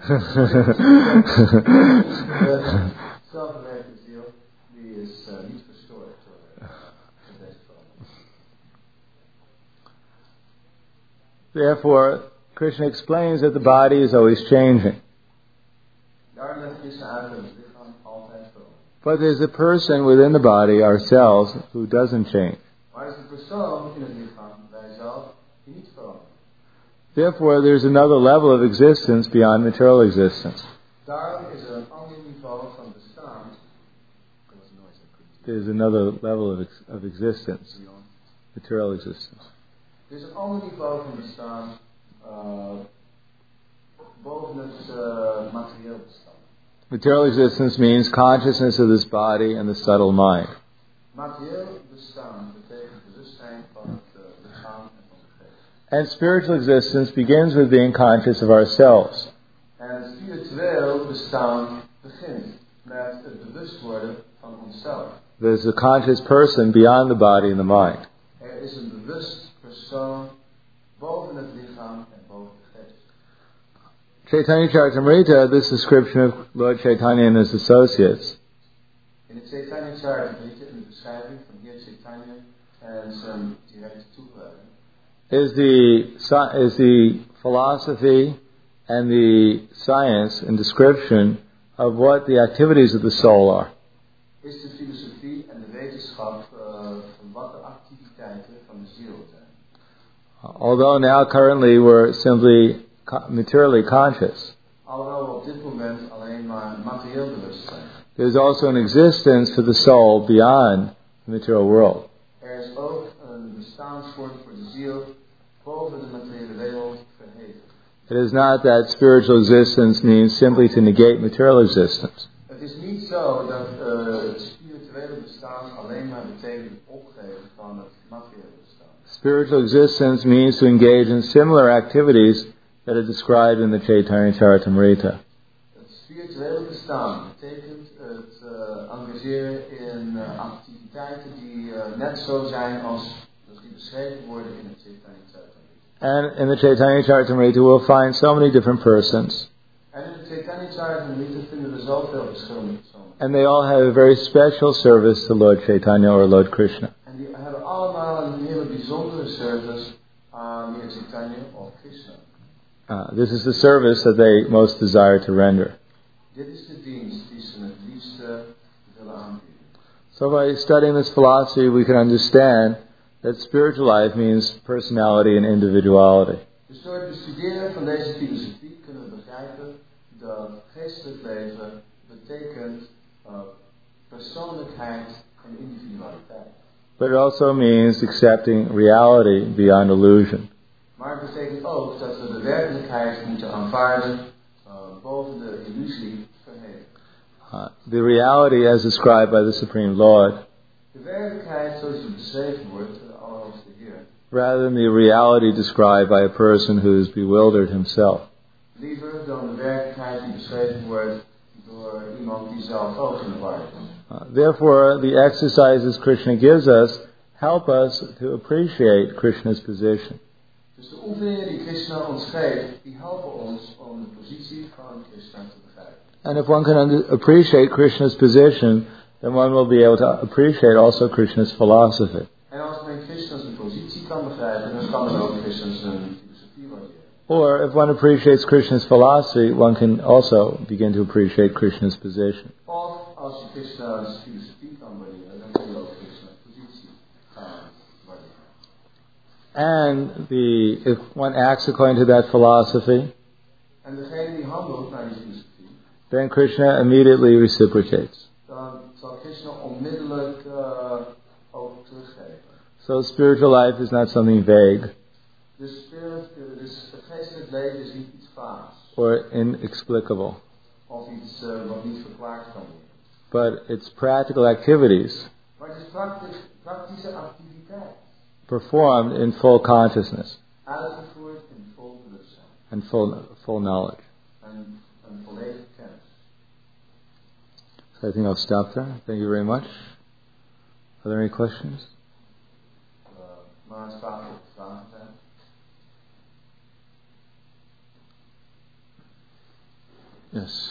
Zelfgewerkte ziel die is uh, niet verstoord door uh, deze verandering. Therefore, Krishna explains that the body is always changing. Daar legt Krishna uit dat het lichaam altijd verandert. But there's a person within the body, ourselves, who doesn't change. Maar er is een persoon in het lichaam, wij zelf, die niet verandert. Therefore, there's another level of existence beyond material existence. Daarom is er een ander niveau van bestaan. There's another level of, ex- of existence, material existence. Er is een ander niveau van bestaan uh, boven het uh, materieel bestaan. Material existence means consciousness of this body and the subtle mind. Materieel bestaan betekent bewustzijn van het uh, lichaam en van de geest. And spiritual existence begins with being conscious of ourselves. En spiritueel bestaan begint met het bewust worden van onszelf. There's a conscious person beyond the body and the mind. Er is een bewust persoon boven het lichaam en boven de geest. Chaitanya Charitamrita, this description of Lord Chaitanya and his associates, In het Chaitanya Charitamrita, in de beschrijving van Heer Chaitanya en zijn directe toegewijden, is the is the philosophy and the science and description of what the activities of the soul are. is de filosofie en de wetenschap uh, van wat de activiteiten van de ziel zijn. Although now currently we're simply co- materially conscious, Alhoewel we op dit moment alleen maar materieel bewust zijn. there's also an existence for the soul beyond the material world. Er is ook een bestaansvorm voor de ziel boven de materiële wereld verheven. It is not that spiritual existence means simply to negate material existence. Het is niet zo dat uh, het spirituele bestaan alleen maar betekent het opgeven van het materiële bestaan. Spiritual existence means to engage in similar activities that are described in the Chaitanya Charitamrita. Het spirituele bestaan betekent het uh, engageren in uh, activiteiten die uh, net zo zijn als, als die beschreven worden in het Chaitanya Charitamrita. And in the Chaitanya Charitamrita we'll find so many different persons. En in het Chaitanya Charitamrita vinden we zoveel verschillende personen. And they all have a very special service to Lord Chaitanya or Lord Krishna. En die hebben allemaal een hele bijzondere service aan Heer Chaitanya of Krishna. Uh, this is the service that they most desire to render. Dit is de dienst die ze het liefste willen aanbieden. So by studying this philosophy we can understand that spiritual life means personality and individuality. Dus door het bestuderen van deze filosofie kunnen we begrijpen dat geestelijk leven betekent uh, persoonlijkheid en individualiteit. But it also means accepting reality beyond illusion. Maar het betekent ook dat we de werkelijkheid moeten aanvaarden uh, boven de illusie verheven. Uh, the reality as described by the Supreme Lord, De werkelijkheid zoals die beschreven wordt door de Allerhoogste Heer, rather than the reality described by a person who is bewildered himself. liever dan de werkelijkheid die beschreven wordt door iemand die zelf ook in de war is. Uh, therefore, the exercises Krishna gives us help us to appreciate Krishna's position. Dus de oefeningen die Krishna ons geeft, die helpen ons om de positie van Krishna te begrijpen. And if one can under- appreciate Krishna's position, then one will be able to appreciate also Krishna's philosophy. En als men Krishna's positie kan begrijpen, dan kan men ook Krishna's filosofie waarderen. Or if one appreciates Krishna's philosophy, one can also begin to appreciate Krishna's position. Of als je Krishna's filosofie kan waarderen, dan kun je ook Krishna's positie gaan waarderen. And the if one acts according to that philosophy, En degene die handelt naar die filosofie, then Krishna immediately reciprocates. dan zal Krishna onmiddellijk uh, ook teruggeven. So spiritual life is not something vague. Dus, spirit, dus het geestelijk leven is niet iets vaags. Or inexplicable. Of iets uh, wat niet verklaard kan worden. But it's practical activities. Maar het is praktisch, praktische activiteit. Performed in full consciousness. Uitgevoerd in vol bewustzijn. And full, full knowledge. En een volledige kennis. So I think I'll stop there. Thank you very much. Are there any questions? Uh, maar het vragen op vragen zijn. Yes.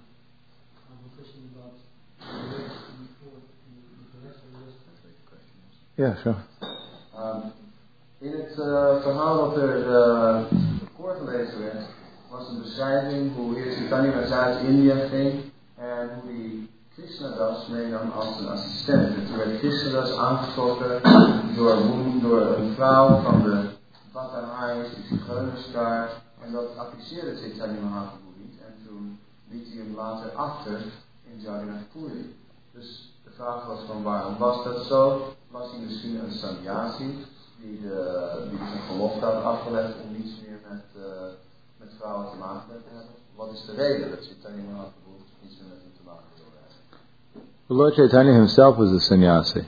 I have a question about the rest before the rest of the rest. Yeah, sure. Um, in het uh, verhaal dat er uh, voorgelezen werd, was een beschrijving hoe Heer Chaitanya naar Zuid-India ging en hoe die Krishnadas meenam als een assistent. En toen werd Krishnadas aangetrokken door, door een vrouw van de Bhattahayas, die zigeuners daar, en dat appliceerde Chaitanya Mahaprabhu niet. En toen liet hij hem later achter in Jagannath Puri. Dus de vraag was van waarom was dat zo? Was hij misschien een sannyasi die, de, die zijn belofte had afgelegd om niets meer met, uh, met vrouwen te maken te hebben? Wat is de reden dat Chaitanya Mahaprabhu niets meer met hem te maken wil hebben? Well, Lord Chaitanya himself was a sannyasi.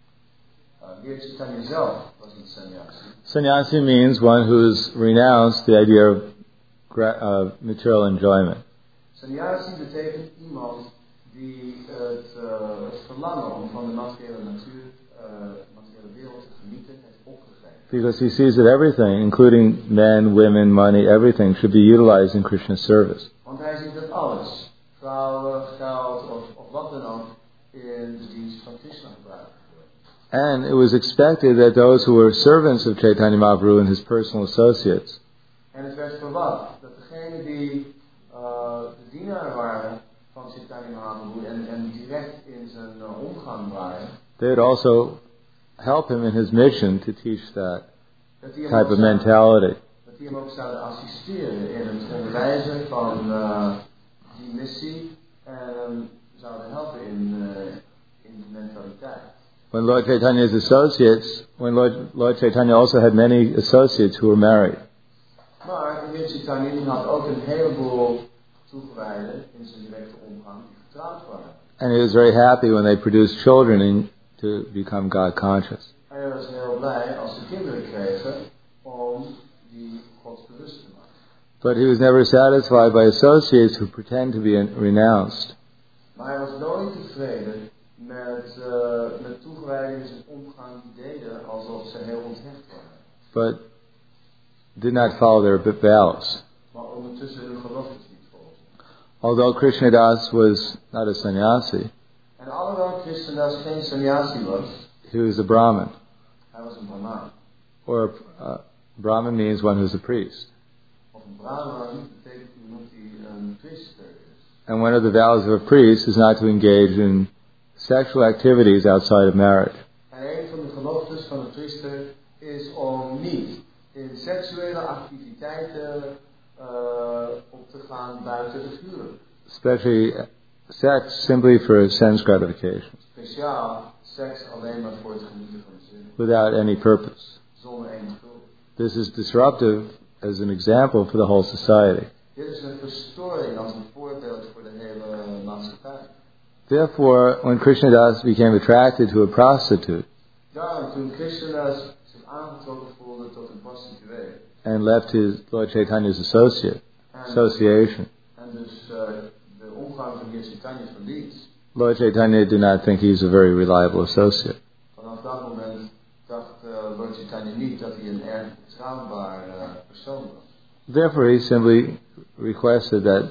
Uh, Heer Chaitanya zelf was een sannyasi. Sannyasi means one who's renounced the idea of gra- uh, material enjoyment. Sannyasi betekent iemand die het, uh, het verlangen om van de materiële natuur, uh, materiële wereld te genieten, heeft opgegeven. Because he sees that everything, including men, women, money, everything, should be utilized in Krishna's service. Want hij ziet dat alles, vrouwen, geld of, of wat dan ook, in de dienst van Krishna gebruikt wordt. And it was expected that those who were servants of Chaitanya Mahaprabhu and his personal associates En het werd verwacht dat degenen die uh, de dienaar waren van Chaitanya Mahaprabhu en, en direct in zijn uh, omgang waren, they would also help him in his mission to teach that dat die hem type ook of zouden- mentality. dat die hem ook zouden assisteren in het onderwijzen van uh, die missie en hem zouden helpen in, uh, in de mentaliteit. When Lord Chaitanya's associates, when Lord, Lord Chaitanya also had many associates who were married. Maar de Heer Chaitanya die had ook een heleboel toegewijden in zijn directe omgang die getrouwd waren. And he was very happy when they produced children in, to become God conscious. En hij was heel blij als ze kinderen kregen om die godsbewust te maken. But he was never satisfied by associates who pretend to be renounced. Maar hij was nooit tevreden met, uh, met toegewijding in zijn omgang die deden alsof ze heel onthecht waren. But did not follow their vows. Maar ondertussen hun geloftes niet volgden. Although Krishnadas was not a sannyasi, En alhoewel Krishnadas geen sannyasi was, he was a Brahmin. hij was een brahman. Or uh, Brahmin means one who's a priest. Of een brahman betekent iemand die een priester is. And one of the vows of a priest is not to engage in sexual activities outside of marriage. En een van de geloftes van een priester is om niet in seksuele activiteiten uh, op te gaan buiten het huwelijk. Especially sex simply for sense gratification, Speciaal seks alleen maar voor het genieten van de zin. without any purpose. Zonder enig doel. This is disruptive as an example for the whole society. Dit is een verstoring als een voorbeeld voor de hele maatschappij. Therefore, when Krishnadas became attracted to a prostitute Daarom toen Krishnadas zich aangetrokken voelde tot een prostituee. and left his Lord Chaitanya's associate association, En dus uh, de omgang van Heer Chaitanya verliet. Lord Chaitanya did not think he's a very reliable associate. Vanaf dat moment dacht uh, Lord Chaitanya niet dat hij een erg betrouwbaar uh, persoon was. Therefore, he simply requested that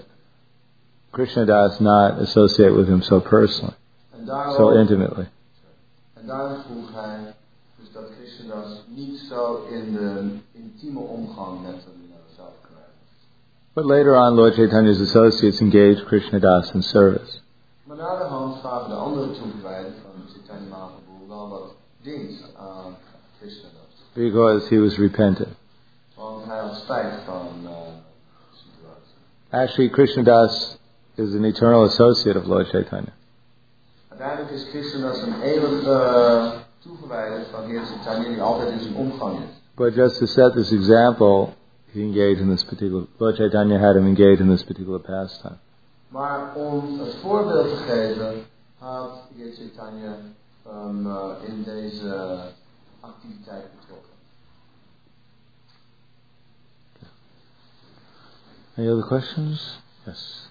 Krishnadas not associate with him so personally, En daarom, so intimately. en daarom vroeg hij dus dat Krishnadas niet zo in de intieme omgang met hem uh, zou krijgen. But later on, Lord Chaitanya's associates engaged Krishnadas in service. Maar na de hand gaven de andere toegewijden van Chaitanya Mahaprabhu wel wat dienst aan Krishnadas. Because he was repentant. Want hij had spijt van uh, de situatie. Actually, Krishnadas is an eternal associate of Lord Chaitanya. Uiteindelijk is Krishnadas een eeuwige toegewijde van Heer Chaitanya die altijd in zijn omgang is. But just to set this example, he engaged in this particular, Lord Chaitanya had him engage in this particular pastime. Maar om het voorbeeld te geven, had Heer Chaitanya um, uh, in deze activiteit betrokken. Any other questions? Yes.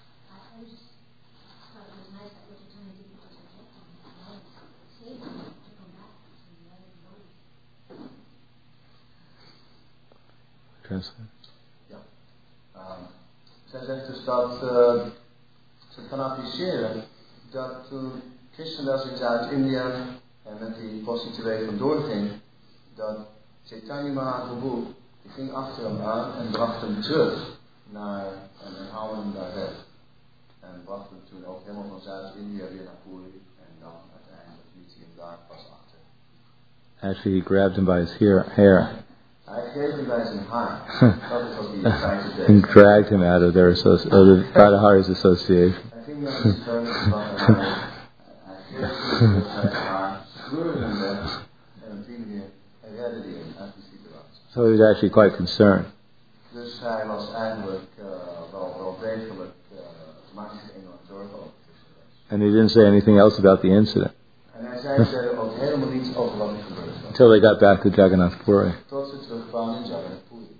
Translate. Ja. Um, zij zegt dus dat uh, ze kan appreciëren dat toen Krishnadas in Zuid-India en met die prostituee vandoor ging, dat Chaitanya Mahaprabhu die ging achter hem aan en bracht hem terug naar, en, en haalde hem daar weg. En bracht hem toen ook helemaal van Zuid-India weer naar Puri en dan uiteindelijk liet hij hem daar pas achter. Actually, he grabbed him by his hair. hair. Hij greep hem bij zijn haar. Dat is wat hij in feite deed. And dragged him out of their associ- of the Radhari's association. Hij ging naar de steun van en hij, hij greep hem met zijn haar, sleurde hem weg en op die manier redde hij hem uit die situatie. So he was actually quite concerned. Dus hij was eigenlijk uh, wel, wel degelijk, uh, maakte zich enorm zorgen over Krishna. And he didn't say anything else about the incident. En hij zei verder ook helemaal niets over wat er gebeurd was. Until they got back to Jagannath Puri. Tot ze terugkwamen in Jagannath Puri.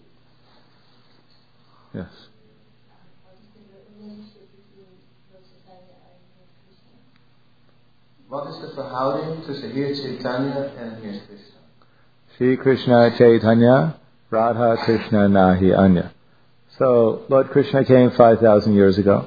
Yes. Wat is de verhouding tussen Heer Chaitanya en Heer Krishna? Shri Krishna Chaitanya, Radha Krishna Nahi Anya. So, Lord Krishna came five thousand years ago.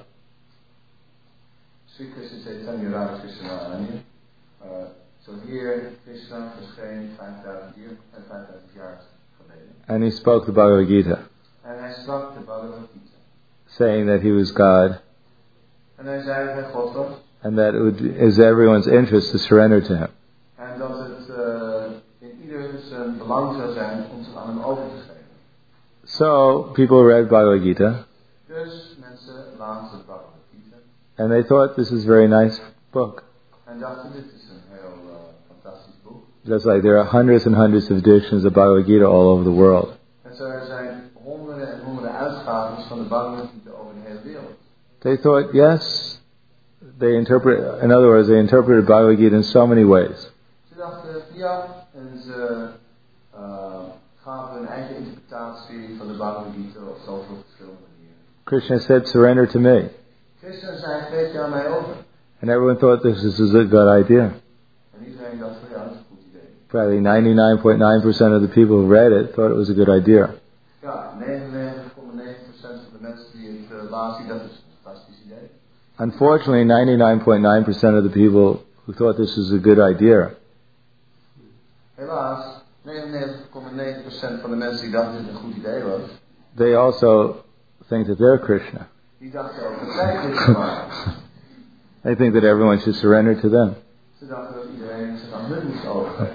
Shri Krishna Chaitanya, Radha Krishna Nahi Anya. Uh, so Heer Krishna verscheen vijfduizend jaar geleden. And he spoke the Bhagavad Gita. En hij sprak de Bhagavad Gita. Saying that he was God. En hij zei dat hij God was. And that it would, is everyone's interest to surrender to him. En dat het uh, in ieder zijn belang zou zijn om zich aan hem over te geven. So, people read Bhagavad Gita. Dus mensen lazen de Bhagavad Gita. And they thought this is a very nice book. En dachten dit is een heel uh, fantastisch boek. Just like there are hundreds and hundreds of editions of Bhagavad Gita all over the world. En zo er zijn honderden en honderden uitgaven van de Bhagavad Gita over de hele wereld. They thought, yes, they interpret, in other words, they interpreted Bhagavad Gita in so many ways. Ze dachten, ja, en ze uh, gaven hun eigen interpretatie van de Bhagavad Gita op zoveel verschillende manieren. Krishna said, surrender to me. Krishna zei, geef je aan mij over. And everyone thought this is a good idea. En iedereen dacht, ja, dat is een goed idee. Probably ninety-nine point nine percent of the people who read it thought it was a good idea. Ja, negenennegentig komma negen procent van de mensen die het uh, lazen, dat is een fantastisch idee. Unfortunately, ninety-nine point nine percent of the people who thought this was a good idea Helaas, negenennegentig komma negen procent van de mensen die dachten dat het een goed idee was, they also think that they're Krishna. die dachten ook dat zij Krishna waren. They think that everyone should surrender to them. Ze dachten dat iedereen zich aan hun moest overgeven.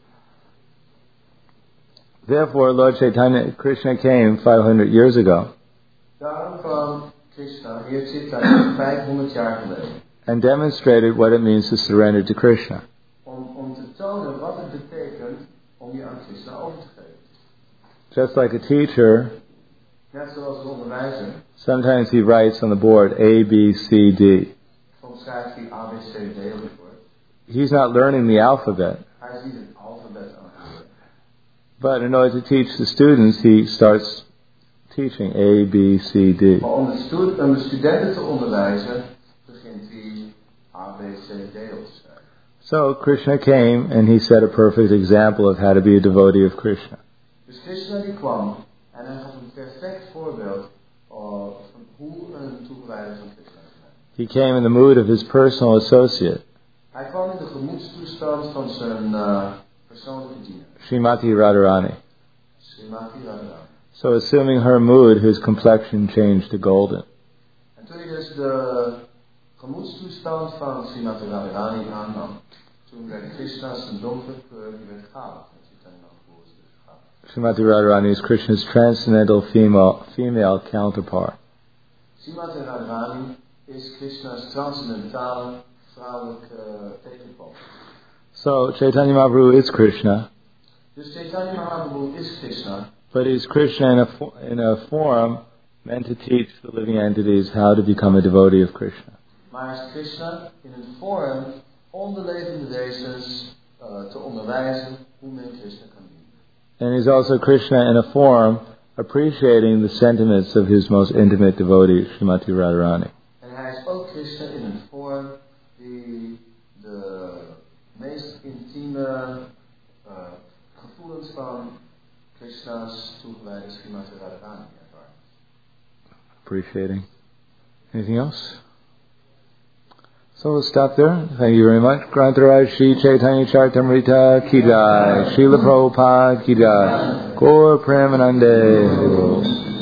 Therefore, Lord Chaitanya, Krishna came five hundred years ago. Daarom kwam Krishna, Heer Chaitanya, vijfhonderd jaar geleden. And demonstrated what it means to surrender to Krishna. Om, om te tonen wat het betekent om je aan Krishna over te geven. Just like a teacher, Net zoals een onderwijzer. sometimes he writes on the board A, B, C, D. Soms schrijft hij A, B, C, D op het bord. He's not learning the alphabet. Hij is niet het alfabet aan het leren. But in order to teach the students, he starts teaching A, B, C, D. Maar om de, stu- om de studenten te onderwijzen, begint hij A, B, C, D op te schrijven. So Krishna came and he set a perfect example of how to be a devotee of Krishna. Dus Krishna die kwam en hij gaf een perfect voorbeeld uh, van hoe een toegewijde van Krishna is. He came in the mood of his personal associate, Hij kwam in de gemoedstoestand van zijn uh, persoonlijke diener, Srimati Radharani. Srimati Radharani. So assuming her mood, his complexion changed to golden. En toen hij dus de gemoedstoestand van Srimati Radharani aannam, toen werd Krishna zijn donkere kleur die werd goud. Srimati Radharani is Krishna's transcendental female, female counterpart. Srimati Radharani is Krishna's transcendentale vrouwelijke tegenpol. So Chaitanya Mahaprabhu is Krishna. Dus Chaitanya Mahaprabhu is Krishna. But he's Krishna in a, fo- in a form meant to teach the living entities how to become a devotee of Krishna. Maar is Krishna in een vorm om de levende wezens uh, te onderwijzen hoe men Krishna kan dienen. And he's also Krishna in a form appreciating the sentiments of his most intimate devotee, Srimati Radharani. En hij is ook Krishna in een vorm die de meest intieme uh, gevoelens van Krishna's toegewijde Srimati Radharani ervaart. Appreciating. Anything else? So we'll stop there. Thank you very much. Grantaraj Shri Chaitanya Charitamrita Ki Jai. Srila Prabhupada Ki Jai. Gaur Premanande.